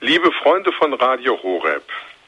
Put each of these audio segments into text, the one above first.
Liebe Freunde von Radio Horeb,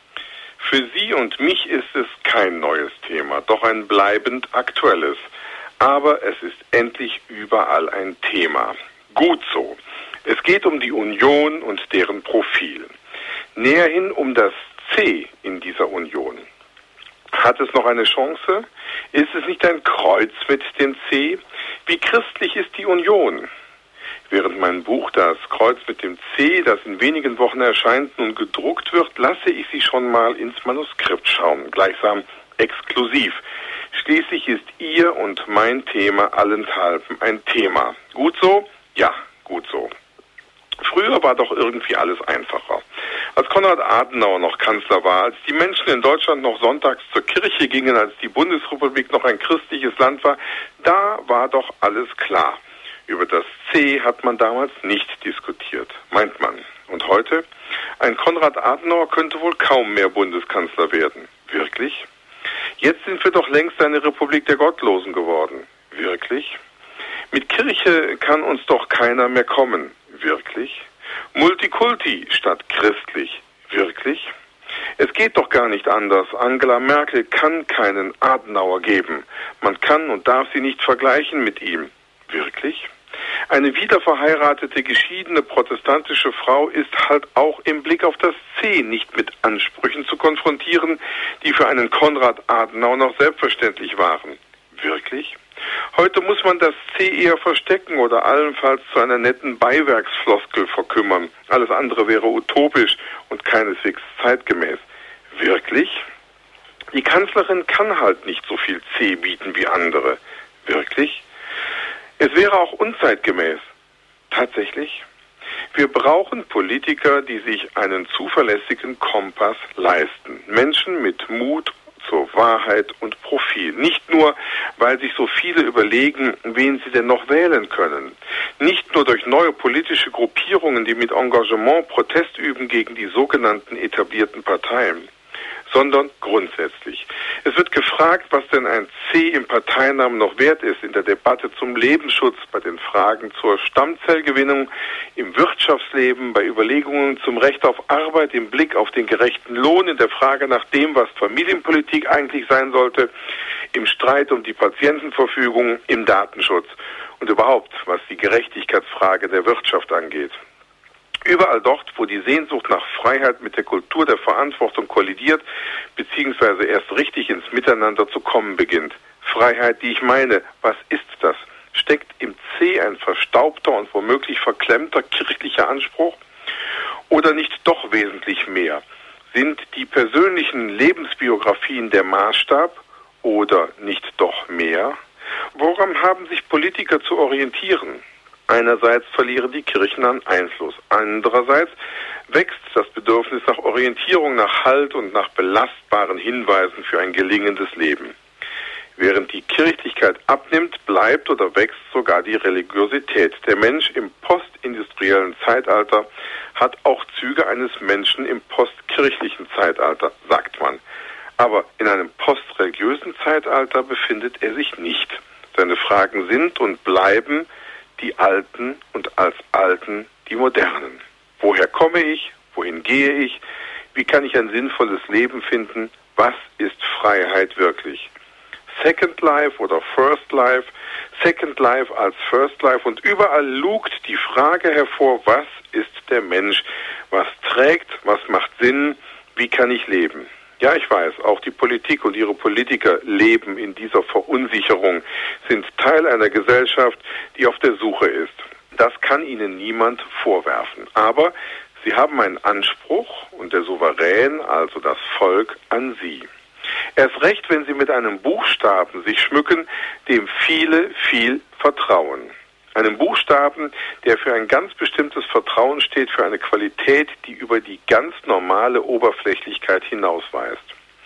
für Sie und mich ist es kein neues Thema, doch ein bleibend aktuelles. Aber es ist endlich überall ein Thema. Gut so. Es geht um die Union und deren Profil. Näherhin um das C in dieser Union. Hat es noch eine Chance? Ist es nicht ein Kreuz mit dem C? Wie christlich ist die Union? Während mein Buch Das Kreuz mit dem C, das in wenigen Wochen erscheint, nun gedruckt wird, lasse ich Sie schon mal ins Manuskript schauen, gleichsam exklusiv. Schließlich ist Ihr und mein Thema allenthalben ein Thema. Gut so? Ja, gut so. Früher war doch irgendwie alles einfacher. Als Konrad Adenauer noch Kanzler war, als die Menschen in Deutschland noch sonntags zur Kirche gingen, als die Bundesrepublik noch ein christliches Land war, da war doch alles klar. Über das C hat man damals nicht diskutiert, meint man. Und heute? Ein Konrad Adenauer könnte wohl kaum mehr Bundeskanzler werden. Wirklich? Jetzt sind wir doch längst eine Republik der Gottlosen geworden. Wirklich? Mit Kirche kann uns doch keiner mehr kommen. Wirklich? Multikulti statt christlich. Wirklich? Es geht doch gar nicht anders. Angela Merkel kann keinen Adenauer geben. Man kann und darf sie nicht vergleichen mit ihm. Wirklich? Eine wiederverheiratete, geschiedene protestantische Frau ist halt auch im Blick auf das C nicht mit Ansprüchen zu konfrontieren, die für einen Konrad Adenauer noch selbstverständlich waren. Wirklich? Heute muss man das C eher verstecken oder allenfalls zu einer netten Beiwerksfloskel verkümmern. Alles andere wäre utopisch und keineswegs zeitgemäß. Wirklich? Die Kanzlerin kann halt nicht so viel C bieten wie andere. Wirklich? Es wäre auch unzeitgemäß. Tatsächlich? Wir brauchen Politiker, die sich einen zuverlässigen Kompass leisten. Menschen mit Mut zur Wahrheit und Profil. Nicht nur, weil sich so viele überlegen, wen sie denn noch wählen können. Nicht nur durch neue politische Gruppierungen, die mit Engagement Protest üben gegen die sogenannten etablierten Parteien, sondern grundsätzlich. Es wird gefragt, was denn ein C im Parteinamen noch wert ist in der Debatte zum Lebensschutz, bei den Fragen zur Stammzellgewinnung, im Wirtschaftsleben, bei Überlegungen zum Recht auf Arbeit, im Blick auf den gerechten Lohn, in der Frage nach dem, was Familienpolitik eigentlich sein sollte, im Streit um die Patientenverfügung, im Datenschutz und überhaupt, was die Gerechtigkeitsfrage der Wirtschaft angeht. Überall dort, wo die Sehnsucht nach Freiheit mit der Kultur der Verantwortung kollidiert, beziehungsweise erst richtig ins Miteinander zu kommen beginnt. Freiheit, die ich meine, was ist das? Steckt im C ein verstaubter und womöglich verklemmter kirchlicher Anspruch? Oder nicht doch wesentlich mehr? Sind die persönlichen Lebensbiografien der Maßstab oder nicht doch mehr? Woran haben sich Politiker zu orientieren? Einerseits verlieren die Kirchen an Einfluss, andererseits wächst das Bedürfnis nach Orientierung, nach Halt und nach belastbaren Hinweisen für ein gelingendes Leben. Während die Kirchlichkeit abnimmt, bleibt oder wächst sogar die Religiosität. Der Mensch im postindustriellen Zeitalter hat auch Züge eines Menschen im postkirchlichen Zeitalter, sagt man. Aber in einem postreligiösen Zeitalter befindet er sich nicht. Seine Fragen sind und bleiben die Alten und als Alten die Modernen. Woher komme ich? Wohin gehe ich? Wie kann ich ein sinnvolles Leben finden? Was ist Freiheit wirklich? Second Life oder First Life? Second Life als First Life und überall lugt die Frage hervor, was ist der Mensch? Was trägt? Was macht Sinn? Wie kann ich leben? Ja, ich weiß, auch die Politik und ihre Politiker leben in dieser Verunsicherung, sind Teil einer Gesellschaft, die auf der Suche ist. Das kann ihnen niemand vorwerfen. Aber sie haben einen Anspruch und der Souverän, also das Volk, an sie. Erst recht, wenn sie mit einem Buchstaben sich schmücken, dem viele viel vertrauen. Einem Buchstaben, der für ein ganz bestimmtes Vertrauen steht, für eine Qualität, die über die ganz normale Oberflächlichkeit hinausweist.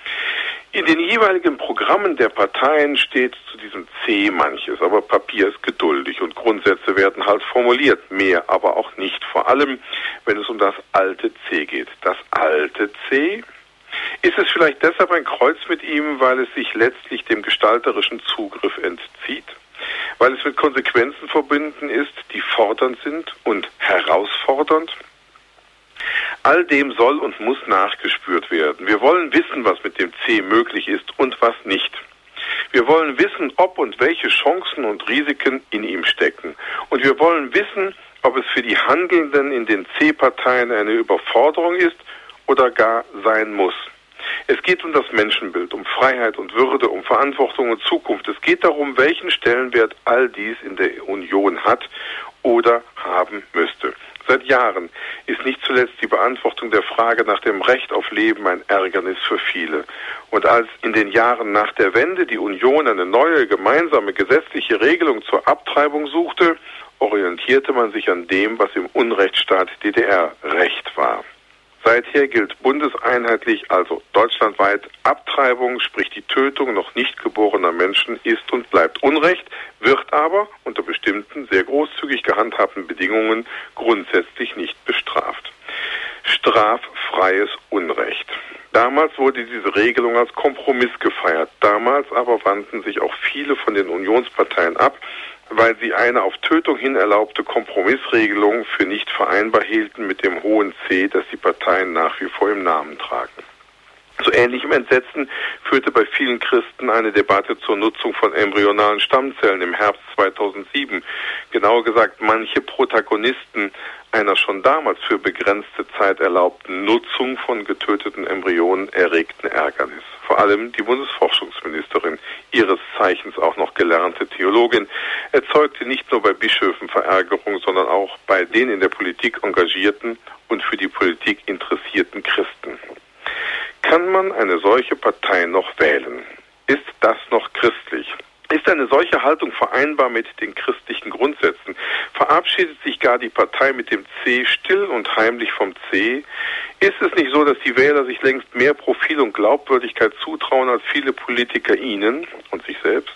In den jeweiligen Programmen der Parteien steht zu diesem C manches, aber Papier ist geduldig und Grundsätze werden halt formuliert, mehr aber auch nicht, vor allem wenn es um das alte C geht. Das alte C? Ist es vielleicht deshalb ein Kreuz mit ihm, weil es sich letztlich dem gestalterischen Zugriff entzieht? Weil es mit Konsequenzen verbunden ist, die fordernd sind und herausfordernd? All dem soll und muss nachgespürt werden. Wir wollen wissen, was mit dem C möglich ist und was nicht. Wir wollen wissen, ob und welche Chancen und Risiken in ihm stecken. Und wir wollen wissen, ob es für die Handelnden in den C-Parteien eine Überforderung ist oder gar sein muss. Es geht um das Menschenbild, um Freiheit und Würde, um Verantwortung und Zukunft. Es geht darum, welchen Stellenwert all dies in der Union hat oder haben müsste. Seit Jahren ist nicht zuletzt die Beantwortung der Frage nach dem Recht auf Leben ein Ärgernis für viele. Und als in den Jahren nach der Wende die Union eine neue gemeinsame gesetzliche Regelung zur Abtreibung suchte, orientierte man sich an dem, was im Unrechtsstaat DDR Recht war. Seither gilt bundeseinheitlich, also deutschlandweit, Abtreibung, sprich die Tötung noch nicht geborener Menschen, ist und bleibt Unrecht, wird aber unter bestimmten, sehr großzügig gehandhabten Bedingungen grundsätzlich nicht bestraft. Straffreies Unrecht. Damals wurde diese Regelung als Kompromiss gefeiert. Damals aber wandten sich auch viele von den Unionsparteien ab, weil sie eine auf Tötung hin erlaubte Kompromissregelung für nicht vereinbar hielten mit dem hohen C, das die Parteien nach wie vor im Namen tragen. Zu ähnlichem Entsetzen führte bei vielen Christen eine Debatte zur Nutzung von embryonalen Stammzellen im Herbst 2007. Genauer gesagt, manche Protagonisten einer schon damals für begrenzte Zeit erlaubten Nutzung von getöteten Embryonen erregten Ärgernis. Vor allem die Bundesforschungsministerin, ihres Zeichens auch noch gelernte Theologin, erzeugte nicht nur bei Bischöfen Verärgerung, sondern auch bei den in der Politik engagierten und für die Politik interessierten Christen. Kann man eine solche Partei noch wählen? Ist das noch christlich? Ist eine solche Haltung vereinbar mit den christlichen Grundsätzen? Verabschiedet sich gar die Partei mit dem C still und heimlich vom C? Ist es nicht so, dass die Wähler sich längst mehr Profil und Glaubwürdigkeit zutrauen als viele Politiker ihnen und sich selbst?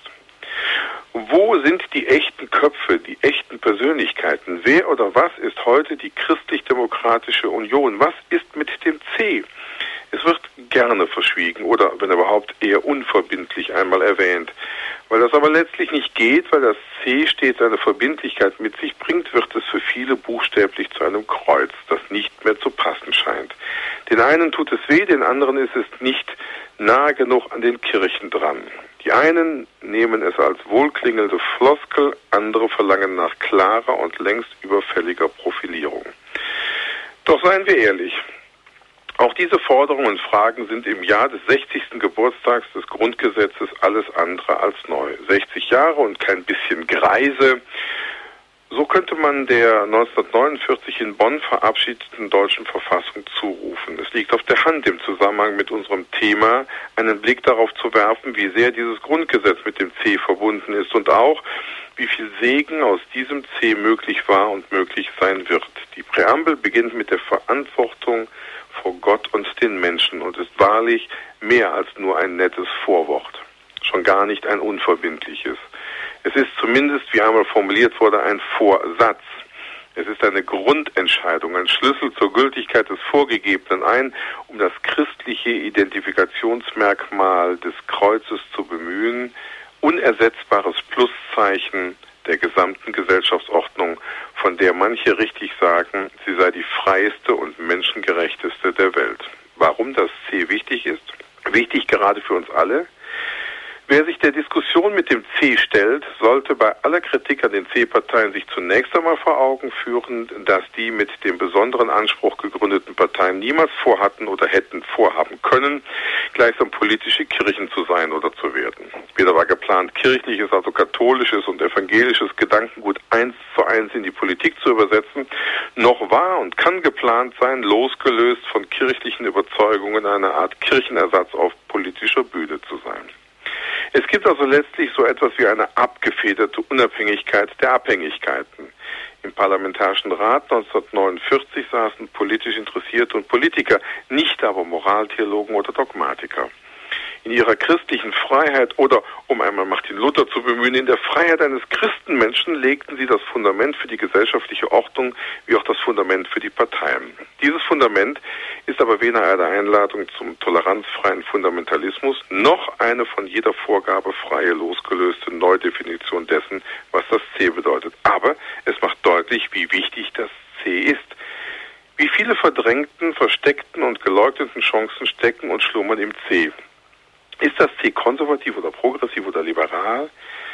Wo sind die echten Köpfe, die echten Persönlichkeiten? Wer oder was ist heute die christlich-demokratische Union? Was ist mit dem C? Es wird gerne verschwiegen oder, wenn überhaupt, eher unverbindlich einmal erwähnt. Weil das aber letztlich nicht geht, weil das C stets eine Verbindlichkeit mit sich bringt, wird es für viele buchstäblich zu einem Kreuz, das nicht mehr zu passen scheint. Den einen tut es weh, den anderen ist es nicht nahe genug an den Kirchen dran. Die einen nehmen es als wohlklingende Floskel, andere verlangen nach klarer und längst überfälliger Profilierung. Doch seien wir ehrlich, auch diese Forderungen und Fragen sind im Jahr des 60. Geburtstags des Grundgesetzes alles andere als neu. 60 Jahre und kein bisschen Greise. So könnte man der 1949 in Bonn verabschiedeten deutschen Verfassung zurufen. Es liegt auf der Hand, im Zusammenhang mit unserem Thema einen Blick darauf zu werfen, wie sehr dieses Grundgesetz mit dem C verbunden ist und auch, wie viel Segen aus diesem C möglich war und möglich sein wird. Die Präambel beginnt mit der Verantwortung vor Gott und den Menschen und ist wahrlich mehr als nur ein nettes Vorwort, schon gar nicht ein unverbindliches. Es ist zumindest, wie einmal formuliert wurde, ein Vorsatz. Es ist eine Grundentscheidung, ein Schlüssel zur Gültigkeit des Vorgegebenen, um das christliche Identifikationsmerkmal des Kreuzes zu bemühen, unersetzbares Pluszeichen der gesamten Gesellschaftsordnung, von der manche richtig sagen, sie sei die freieste und menschengerechteste der Welt. Warum das C wichtig ist? Wichtig gerade für uns alle. Wer sich der Diskussion mit dem C stellt, sollte bei aller Kritik an den C-Parteien sich zunächst einmal vor Augen führen, dass die mit dem besonderen Anspruch gegründeten Parteien niemals vorhatten oder hätten vorhaben können, gleichsam politische Kirchen zu sein oder zu werden. Weder war geplant, kirchliches, also katholisches und evangelisches Gedankengut 1:1 in die Politik zu übersetzen, noch war und kann geplant sein, losgelöst von kirchlichen Überzeugungen eine Art Kirchenersatz auf politischer Bühne zu sein. Es gibt also letztlich so etwas wie eine abgefederte Unabhängigkeit der Abhängigkeiten. Im Parlamentarischen Rat 1949 saßen politisch Interessierte und Politiker, nicht aber Moraltheologen oder Dogmatiker. In ihrer christlichen Freiheit oder, um einmal Martin Luther zu bemühen, in der Freiheit eines Christenmenschen legten sie das Fundament für die gesellschaftliche Ordnung wie auch das Fundament für die Parteien. Dieses Fundament ist aber weder eine Einladung zum toleranzfreien Fundamentalismus noch eine von jeder Vorgabe freie, losgelöste Neudefinition dessen, was das C bedeutet. Aber es macht deutlich, wie wichtig das C ist. Wie viele verdrängten, versteckten und geleugneten Chancen stecken und schlummern im C? Ist das C konservativ oder progressiv oder liberal?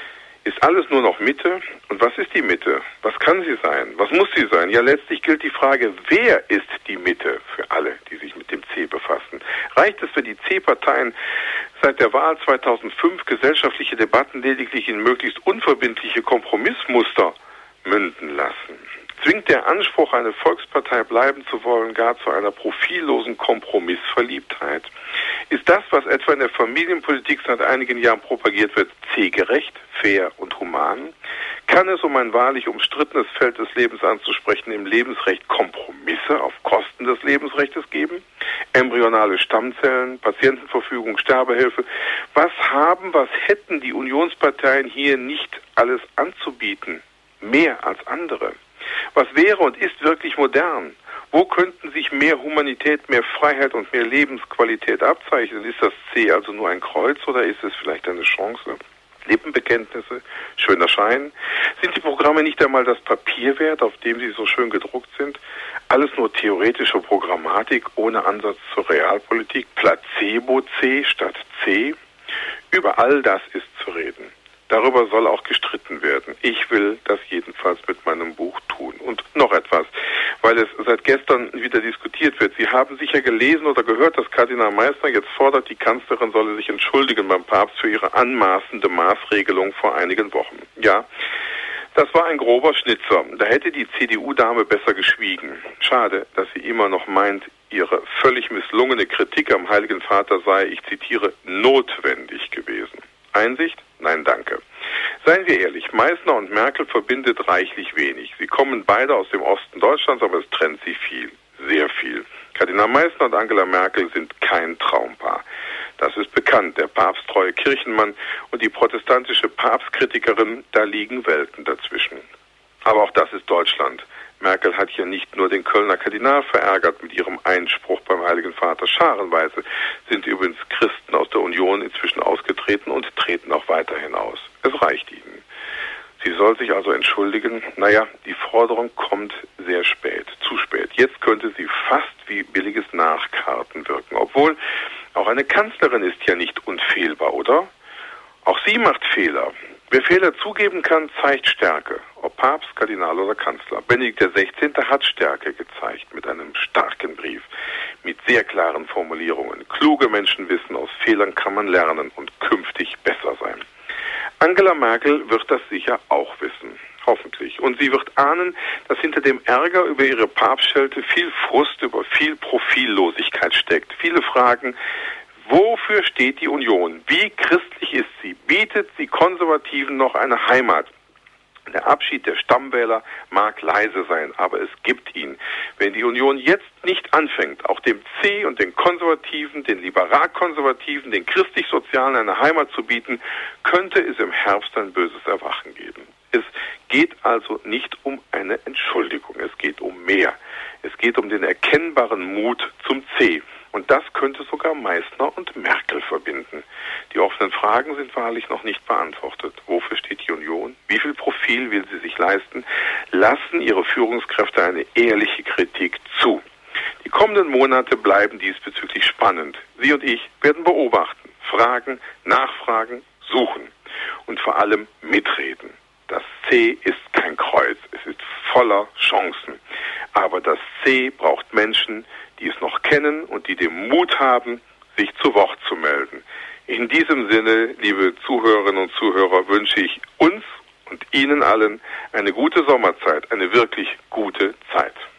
Ist alles nur noch Mitte? Und was ist die Mitte? Was kann sie sein? Was muss sie sein? Ja, letztlich gilt die Frage, wer ist die Mitte für alle, die sich mit dem C befassen? Reicht es, wenn die C-Parteien seit der Wahl 2005 gesellschaftliche Debatten lediglich in möglichst unverbindliche Kompromissmuster münden lassen? Zwingt der Anspruch, eine Volkspartei bleiben zu wollen, gar zu einer profillosen Kompromissverliebtheit? Ist das, was etwa in der Familienpolitik seit einigen Jahren propagiert wird, C-gerecht, fair und human? Kann es, um ein wahrlich umstrittenes Feld des Lebens anzusprechen, im Lebensrecht Kompromisse auf Kosten des Lebensrechtes geben? Embryonale Stammzellen, Patientenverfügung, Sterbehilfe. Was hätten die Unionsparteien hier nicht alles anzubieten? Mehr als andere. Was wäre und ist wirklich modern? Wo könnten sich mehr Humanität, mehr Freiheit und mehr Lebensqualität abzeichnen? Ist das C also nur ein Kreuz oder ist es vielleicht eine Chance? Lippenbekenntnisse, schöner Schein. Sind die Programme nicht einmal das Papier wert, auf dem sie so schön gedruckt sind? Alles nur theoretische Programmatik ohne Ansatz zur Realpolitik? Placebo-C statt C? Über all das ist zu reden. Darüber soll auch gestritten werden. Ich will das jedenfalls mit meinem Buch tun. Und noch etwas, weil es seit gestern wieder diskutiert wird. Sie haben sicher gelesen oder gehört, dass Kardinal Meissner jetzt fordert, die Kanzlerin solle sich entschuldigen beim Papst für ihre anmaßende Maßregelung vor einigen Wochen. Ja, das war ein grober Schnitzer. Da hätte die CDU-Dame besser geschwiegen. Schade, dass sie immer noch meint, ihre völlig misslungene Kritik am Heiligen Vater sei, ich zitiere, notwendig gewesen. Einsicht? Nein, danke. Seien wir ehrlich, Meissner und Merkel verbindet reichlich wenig. Sie kommen beide aus dem Osten Deutschlands, aber es trennt sie viel, sehr viel. Kardinal Meissner und Angela Merkel sind kein Traumpaar. Das ist bekannt, der papsttreue Kirchenmann und die protestantische Papstkritikerin, da liegen Welten dazwischen. Aber auch das ist Deutschland. Merkel hat hier nicht nur den Kölner Kardinal verärgert mit ihrem Einspruch beim Heiligen Vater. Scharenweise sind übrigens Christen aus der Union inzwischen ausgetreten und treten auch weiterhin aus. Es reicht ihnen. Sie soll sich also entschuldigen. Naja, die Forderung kommt sehr spät, zu spät. Jetzt könnte sie fast wie billiges Nachkarten wirken. Obwohl, auch eine Kanzlerin ist ja nicht unfehlbar, oder? Auch sie macht Fehler. Wer Fehler zugeben kann, zeigt Stärke. Ob Papst, Kardinal oder Kanzler. Benedikt XVI. Hat Stärke gezeigt mit einem starken Brief, mit sehr klaren Formulierungen. Kluge Menschen wissen, aus Fehlern kann man lernen und künftig besser sein. Angela Merkel wird das sicher auch wissen. Hoffentlich. Und sie wird ahnen, dass hinter dem Ärger über ihre Papstschelte viel Frust über viel Profillosigkeit steckt. Viele Fragen, wofür steht die Union? Wie christlich ist sie? Bietet sie Konservativen noch eine Heimat? Der Abschied der Stammwähler mag leise sein, aber es gibt ihn. Wenn die Union jetzt nicht anfängt, auch dem C und den Konservativen, den Liberal-Konservativen, den Christlich-Sozialen eine Heimat zu bieten, könnte es im Herbst ein böses Erwachen geben. Es geht also nicht um eine Entschuldigung, es geht um mehr. Es geht um den erkennbaren Mut zum C. Und das könnte sogar Meissner und Merkel verbinden. Die offenen Fragen sind wahrlich noch nicht beantwortet. Wofür steht die Union? Wie viel Profil will sie sich leisten? Lassen ihre Führungskräfte eine ehrliche Kritik zu? Die kommenden Monate bleiben diesbezüglich spannend. Sie und ich werden beobachten, fragen, nachfragen, suchen und vor allem mitreden. Das C ist kein Kreuz, es ist voller Chancen. Aber das C braucht Menschen, die es noch kennen und die den Mut haben, sich zu Wort zu melden. In diesem Sinne, liebe Zuhörerinnen und Zuhörer, wünsche ich uns und Ihnen allen eine gute Sommerzeit, eine wirklich gute Zeit.